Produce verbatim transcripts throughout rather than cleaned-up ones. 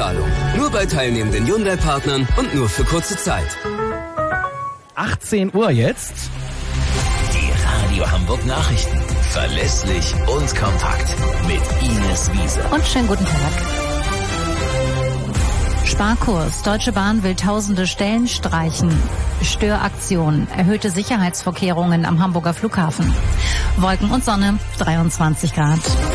Vorauszahlung. Nur bei teilnehmenden Hyundai-Partnern und nur für kurze Zeit. achtzehn Uhr jetzt. Die Radio Hamburg Nachrichten. Verlässlich und kompakt. Mit Ines Wiese. Und schönen guten Tag. Sparkurs. Deutsche Bahn will tausende Stellen streichen. Störaktion. Erhöhte Sicherheitsvorkehrungen am Hamburger Flughafen. Wolken und Sonne. dreiundzwanzig Grad.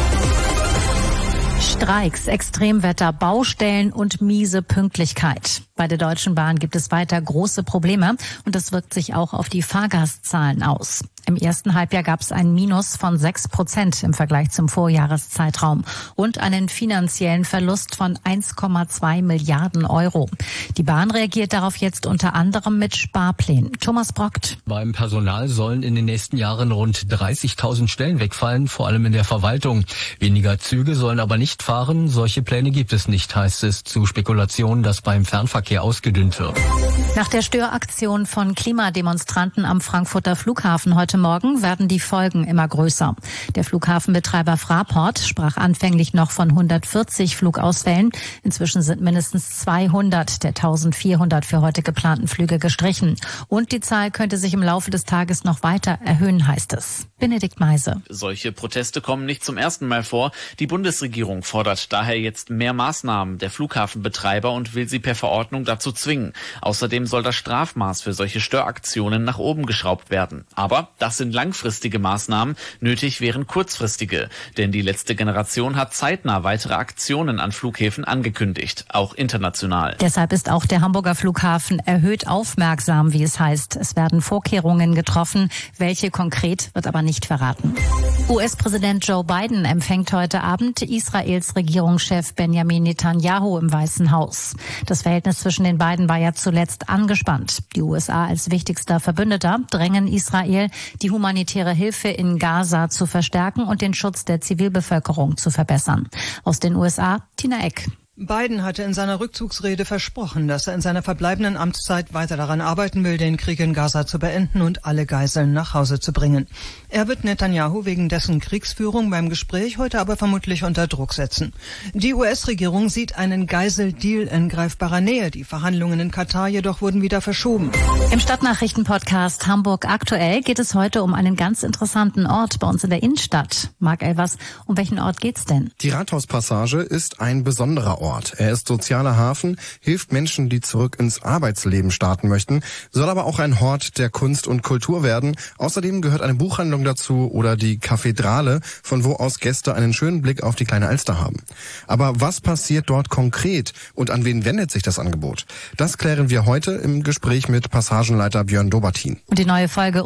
Streiks, Extremwetter, Baustellen und miese Pünktlichkeit. Bei der Deutschen Bahn gibt es weiter große Probleme und das wirkt sich auch auf die Fahrgastzahlen aus. Im ersten Halbjahr gab es ein Minus von sechs Prozent im Vergleich zum Vorjahreszeitraum und einen finanziellen Verlust von eins Komma zwei Milliarden Euro. Die Bahn reagiert darauf jetzt unter anderem mit Sparplänen. Thomas Brockt. Beim Personal sollen in den nächsten Jahren rund dreißigtausend Stellen wegfallen, vor allem in der Verwaltung. Weniger Züge sollen aber nicht fahren. Solche Pläne gibt es nicht, heißt es zu Spekulationen, dass beim Fernverkehr ausgedünnt wird. Nach der Störaktion von Klimademonstranten am Frankfurter Flughafen heute Morgen werden die Folgen immer größer. Der Flughafenbetreiber Fraport sprach anfänglich noch von hundertvierzig Flugausfällen. Inzwischen sind mindestens zweihundert der eintausendvierhundert für heute geplanten Flüge gestrichen. Und die Zahl könnte sich im Laufe des Tages noch weiter erhöhen, heißt es. Benedikt Meise. Solche Proteste kommen nicht zum ersten Mal vor. Die Bundesregierung fordert daher jetzt mehr Maßnahmen der Flughafenbetreiber und will sie per Verordnung dazu zwingen. Außerdem soll das Strafmaß für solche Störaktionen nach oben geschraubt werden. Aber das sind langfristige Maßnahmen, nötig wären kurzfristige. Denn die letzte Generation hat zeitnah weitere Aktionen an Flughäfen angekündigt, auch international. Deshalb ist auch der Hamburger Flughafen erhöht aufmerksam, wie es heißt. Es werden Vorkehrungen getroffen. Welche konkret, wird aber nicht verraten. U S-Präsident Joe Biden empfängt heute Abend Israels Regierungschef Benjamin Netanyahu im Weißen Haus. Das Verhältnis zwischen den beiden war ja zuletzt angespannt. Die U S A als wichtigster Verbündeter drängen Israel, die humanitäre Hilfe in Gaza zu verstärken und den Schutz der Zivilbevölkerung zu verbessern. Aus den U S A, Tina Eck. Biden hatte in seiner Rückzugsrede versprochen, dass er in seiner verbleibenden Amtszeit weiter daran arbeiten will, den Krieg in Gaza zu beenden und alle Geiseln nach Hause zu bringen. Er wird Netanyahu wegen dessen Kriegsführung beim Gespräch heute aber vermutlich unter Druck setzen. Die U S-Regierung sieht einen Geiseldeal in greifbarer Nähe. Die Verhandlungen in Katar jedoch wurden wieder verschoben. Im Stadtnachrichten-Podcast Hamburg aktuell geht es heute um einen ganz interessanten Ort bei uns in der Innenstadt. Marc Elvers, um welchen Ort geht's denn? Die Rathauspassage ist ein besonderer Ort. Er ist sozialer Hafen, hilft Menschen, die zurück ins Arbeitsleben starten möchten, soll aber auch ein Hort der Kunst und Kultur werden. Außerdem gehört eine Buchhandlung dazu oder die Kathedrale, von wo aus Gäste einen schönen Blick auf die kleine Alster haben. Aber was passiert dort konkret und an wen wendet sich das Angebot? Das klären wir heute im Gespräch mit Passagenleiter Björn Dobertin. Und die neue Folge